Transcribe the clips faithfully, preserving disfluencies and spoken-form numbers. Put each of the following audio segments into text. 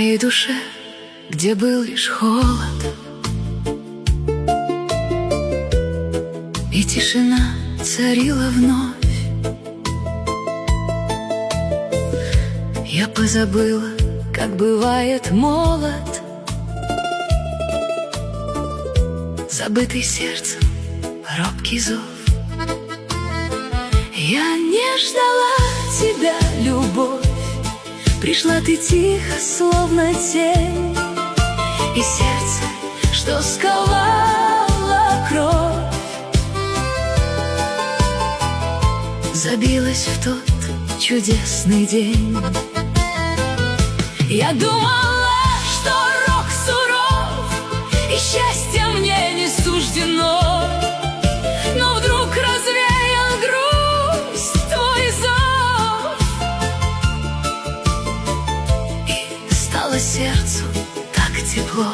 моей душе, где был лишь холод и тишина царила вновь. Я позабыла, как бывает молод, забытый сердцем робкий зов. Я не ждала тебя, любовь, пришла ты тихо, словно тень, и сердце, что сковало кровь, забилось в тот чудесный день. Я думала, что рок суров, и счастье мне не суждено, но вдруг развеял грусть твой зов, и стало сердцу так тепло.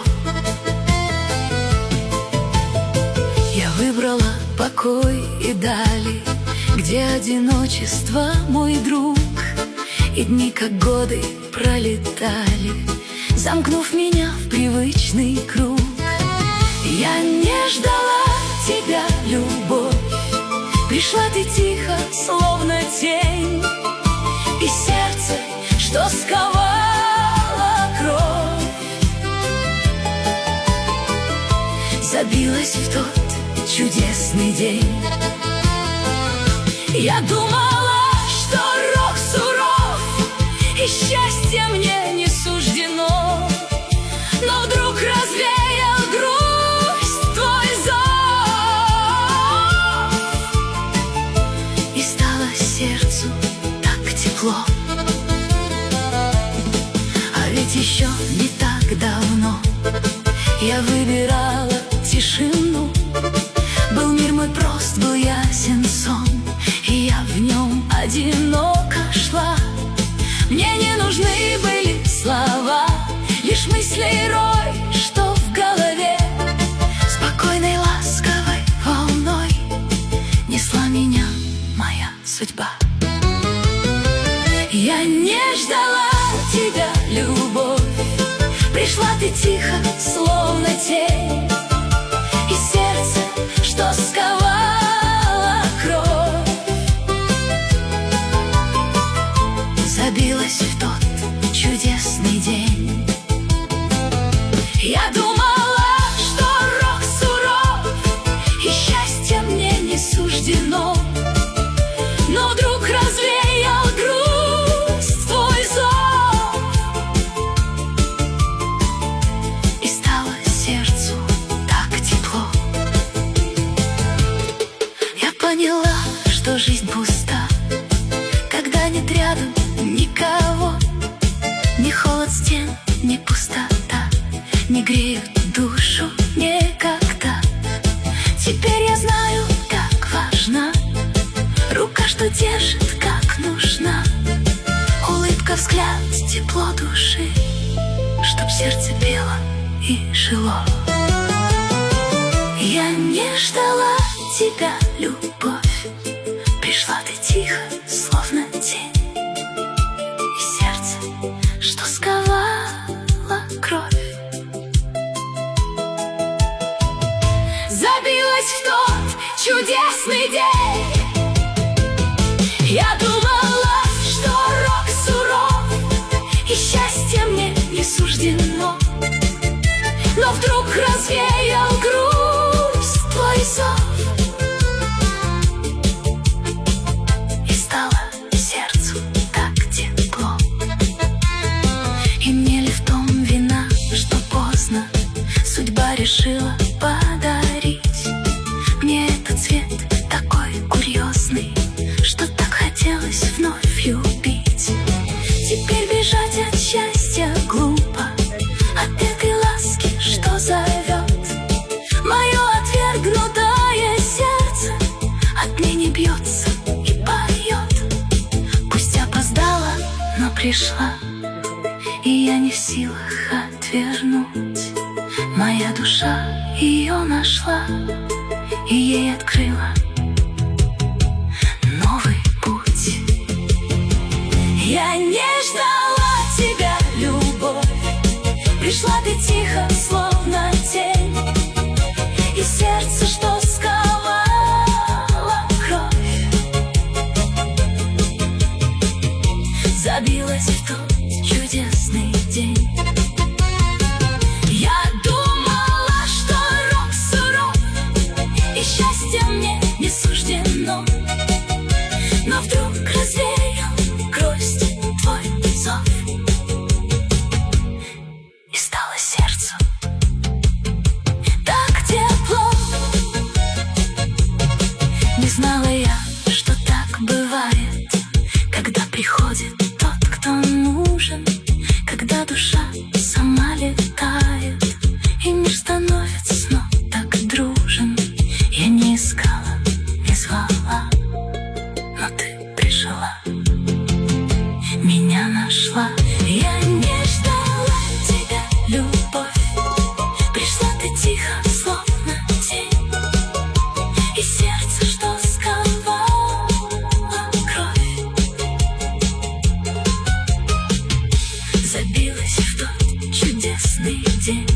Я выбрала покой и дали, где одиночество мой друг, и дни, как годы, пролетали, замкнув меня в привычный круг. Я не ждала тебя, любовь, пришла ты тихо, словно тень, и сердце, что сковало кровь, забилось в тот чудесный день. Я думала, что рок суров, и счастье мне не суждено, но вдруг развеял грусть твой зов, и стало сердцу так тепло. А ведь еще не так давно я выбирала тишину. Был мир мой прост, был ясен сон, и я в нем одиноко шла. Мне не нужны были слова, лишь мысли рой, что в голове спокойной, ласковой волной несла меня моя судьба. Я не ждала тебя, любовь, пришла ты тихо, словно тень, и сердце, что сковало кровь, забилось в тот чудесный день. Я думала, что рок суров, и счастье мне не суждено, но вдруг развеял грусть твой зов, и стало сердцу так тепло. Я поняла, что жизнь пуста, когда нет рядом никого. Ни холод стен, ни пустота не греют душу никогда. Теперь я знаю, как важна рука, что держит, как нужна, улыбка, взгляд, тепло души, чтоб сердце пело и жило. Я не ждала тебя, любовь, пришла ты тихо, словно тень, и сердце, что сковало кровь, забилось в тот чудесный день. Я думала, что рок суров, и счастье мне не суждено, но вдруг развеял грусть твой зов, и стало сердцу так тепло. И мне ли в том вина, что поздно судьба решила подарить мне этот цвет такой курьезный, что так хотелось вновь любить. Теперь бежать от счастья глупо, от этой ласки, что зовет. Мое отвергнутое сердце отныне бьется и поет. Пусть опоздала, но пришла, и я не в силах отвернуть. Моя душа ее нашла, и ей открыла новый путь. Я не ждала тебя, любовь, забилась в тот чудесный день. Я думала, что рок суров, и счастье мне не суждено, но вдруг развеял грусть твой зов, и стало сердцу так тепло. Не знала я, что так бывает, когда приходит тот, кто нужен, когда душа сама летает, и мир становится снова так дружен. Я не искала, не звала, но ты пришла, меня нашла. Я не ждала тебя, любовь, пришла ты тихо, словно тень, и сердце, что сковало кровь, забилось в тот чудесный день.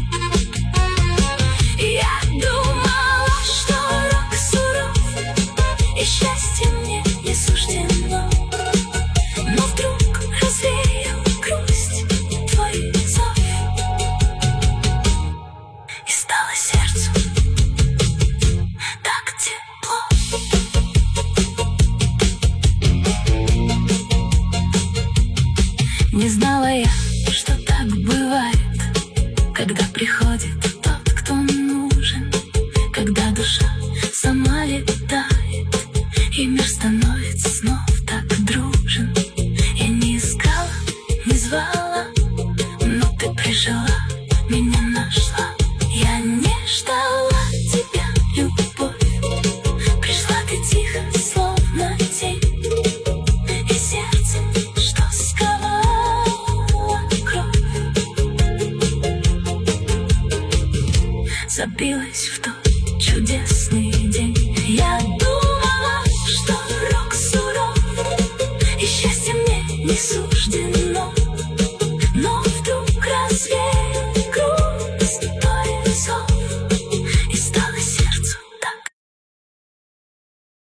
Я думала, что рок суров, и счастье мне не суждено, но вдруг развеял грусть твой зов, и стало сердцу так тепло. Не знала я, что так бывает, когда приходит тот, кто нужен, когда душа сама летает, и мир становится снова так дружен. Я не искала, не звала, но ты прижила, меня нашла. Я не ждала тебя, любовь, пришла ты тихо, словно тень, и сердце, что сковало кровь, забилась в тот чудесный день. Я думала, что рок суров, и счастье мне не суждено,